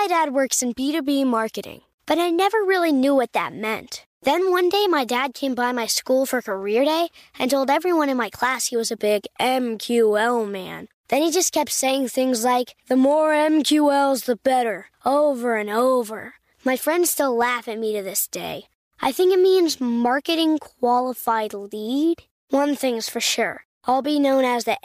My dad works in B2B marketing, but I never really knew what that meant. Then one day my dad came by my school for career day and told everyone in my class he was a big MQL man. Then he just kept saying things like, the more MQLs, the better, over and over. My friends still laugh at me to this day. I think it means marketing qualified lead. One thing's for sure, I'll be known as the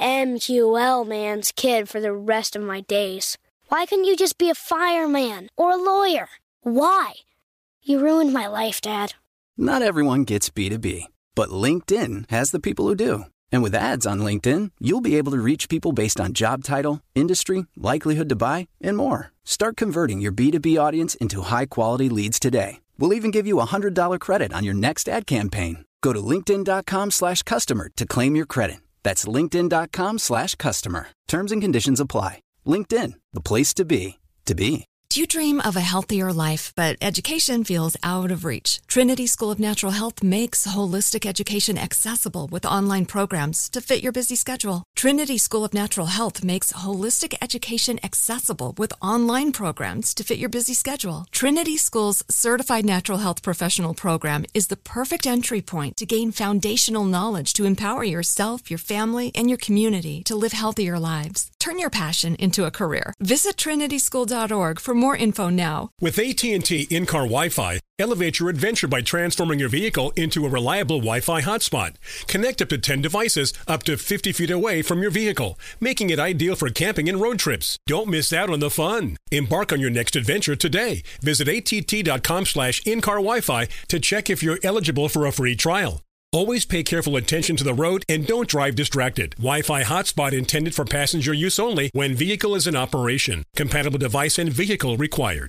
MQL man's kid for the rest of my days. Why couldn't you just be a fireman or a lawyer? Why? You ruined my life, Dad. Not everyone gets B2B, but LinkedIn has the people who do. And with ads on LinkedIn, you'll be able to reach people based on job title, industry, likelihood to buy, and more. Start converting your B2B audience into high-quality leads today. We'll even give you a $100 credit on your next ad campaign. Go to linkedin.com/customer to claim your credit. That's linkedin.com/customer. Terms and conditions apply. LinkedIn, the place to be, to be. Do you dream of a healthier life, but education feels out of reach? Trinity School of Natural Health makes holistic education accessible with online programs to fit your busy schedule. Trinity School of Natural Health makes holistic education accessible with online programs to fit your busy schedule. Trinity School's Certified Natural Health Professional Program is the perfect entry point to gain foundational knowledge to empower yourself, your family, and your community to live healthier lives. Turn your passion into a career. Visit trinityschool.org for more info now. With AT&T in-car Wi-Fi, elevate your adventure by transforming your vehicle into a reliable Wi-Fi hotspot. Connect up to 10 devices up to 50 feet away from your vehicle, making it ideal for camping and road trips. Don't miss out on the fun. Embark on your next adventure today. Visit att.com/in-car Wi-Fi to check if you're eligible for a free trial. Always pay careful attention to the road and don't drive distracted. Wi-Fi hotspot intended for passenger use only when vehicle is in operation. Compatible device and vehicle required.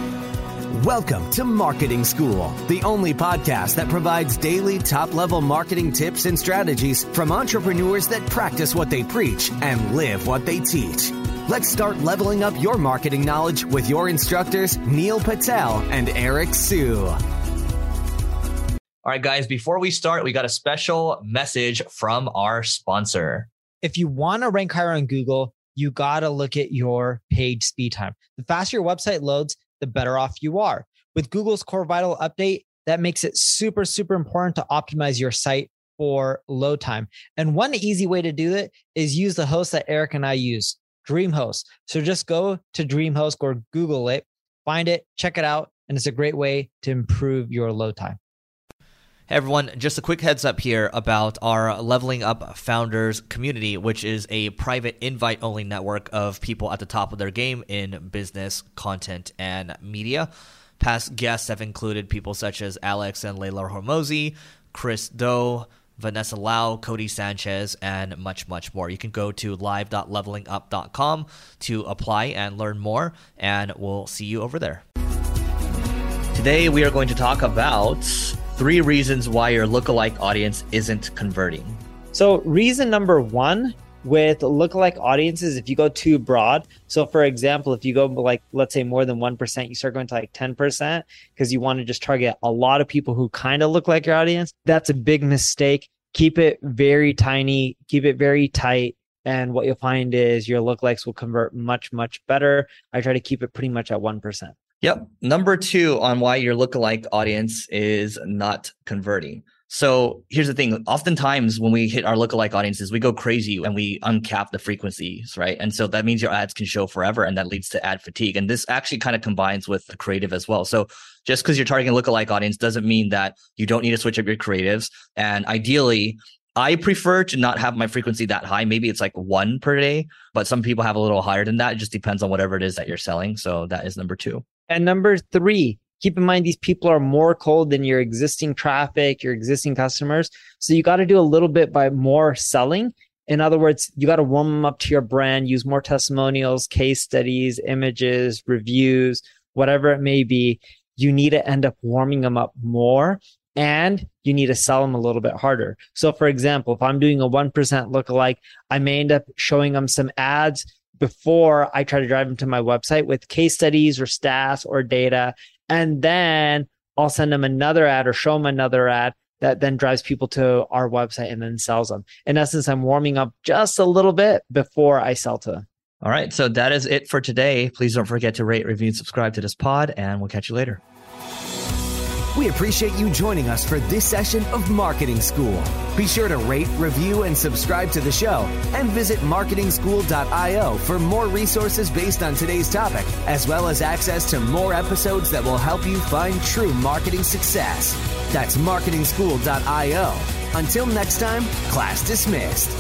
Welcome to Marketing School, the only podcast that provides daily top-level marketing tips and strategies from entrepreneurs that practice what they preach and live what they teach. Let's start leveling up your marketing knowledge with your instructors, Neil Patel and Eric Sue. All right, guys, before we start, we got a special message from our sponsor. If you want to rank higher on Google, you got to look at your page speed time. The faster your website loads, the better off you are. With Google's Core Vital update, that makes it super, super important to optimize your site for load time. And one easy way to do it is use the host that Eric and I use, DreamHost. So just go to DreamHost or Google it, find it, check it out, and it's a great way to improve your load time. Hey everyone, just a quick heads up here about our Leveling Up Founders community, which is a private invite-only network of people at the top of their game in business, content, and media. Past guests have included people such as Alex and Layla Hormozi, Chris Do, Vanessa Lau, Cody Sanchez, and much, much more. You can go to live.levelingup.com to apply and learn more, and we'll see you over there. Today, we are going to talk about 3 reasons why your lookalike audience isn't converting. So reason number 1 with lookalike audiences, if you go too broad. So for example, if you go like, let's say more than 1%, you start going to like 10% because you want to just target a lot of people who kind of look like your audience. That's a big mistake. Keep it very tiny, keep it very tight. And what you'll find is your lookalikes will convert much, much better. I try to keep it pretty much at 1%. Yep. Number 2 on why your lookalike audience is not converting. So here's the thing. Oftentimes when we hit our lookalike audiences, we go crazy and we uncap the frequencies, right? And so that means your ads can show forever and that leads to ad fatigue. And this actually kind of combines with the creative as well. So just because you're targeting a lookalike audience doesn't mean that you don't need to switch up your creatives. And ideally, I prefer to not have my frequency that high. Maybe it's like 1 per day, but some people have a little higher than that. It just depends on whatever it is that you're selling. So that is number 2. And number 3, keep in mind, these people are more cold than your existing traffic, your existing customers. So you got to do a little bit by more selling. In other words, you got to warm them up to your brand, use more testimonials, case studies, images, reviews, whatever it may be. You need to end up warming them up more and you need to sell them a little bit harder. So for example, if I'm doing a 1% lookalike, I may end up showing them some ads before I try to drive them to my website with case studies or stats or data. And then I'll send them another ad or show them another ad that then drives people to our website and then sells them. In essence, I'm warming up just a little bit before I sell to them. All right. So that is it for today. Please don't forget to rate, review, and subscribe to this pod, and we'll catch you later. We appreciate you joining us for this session of Marketing School. Be sure to rate, review, and subscribe to the show, and visit marketingschool.io for more resources based on today's topic, as well as access to more episodes that will help you find true marketing success. That's marketingschool.io. Until next time, class dismissed.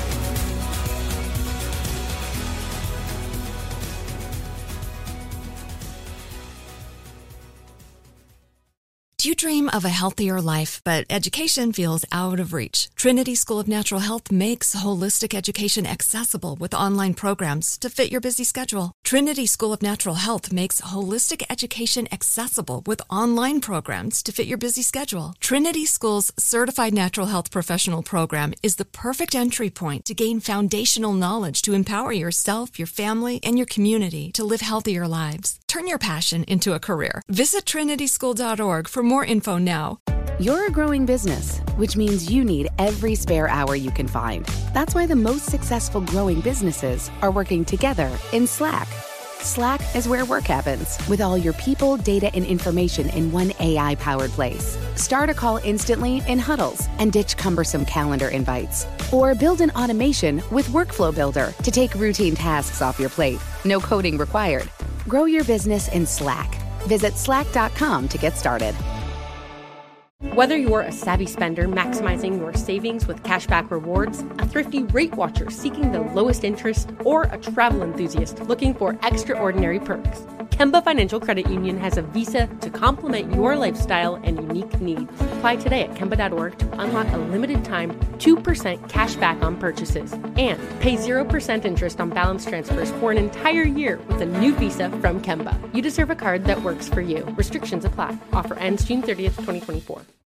Do you dream of a healthier life, but education feels out of reach? Trinity School of Natural Health makes holistic education accessible with online programs to fit your busy schedule. Trinity School of Natural Health makes holistic education accessible with online programs to fit your busy schedule. Trinity School's Certified Natural Health Professional Program is the perfect entry point to gain foundational knowledge to empower yourself, your family, and your community to live healthier lives. Turn your passion into a career. Visit trinityschool.org for more info now. You're a growing business, which means you need every spare hour you can find. That's why the most successful growing businesses are working together in Slack. Slack is where work happens, with all your people, data, and information in one AI-powered place. Start a call instantly in huddles and ditch cumbersome calendar invites. Or build an automation with Workflow Builder to take routine tasks off your plate. No coding required. Grow your business in Slack. Visit slack.com to get started. Whether you're a savvy spender maximizing your savings with cashback rewards, a thrifty rate watcher seeking the lowest interest, or a travel enthusiast looking for extraordinary perks, Kemba Financial Credit Union has a visa to complement your lifestyle and unique needs. Apply today at Kemba.org to unlock a limited time 2% cash back on purchases and pay 0% interest on balance transfers for an entire year with a new visa from Kemba. You deserve a card that works for you. Restrictions apply. Offer ends June 30th, 2024.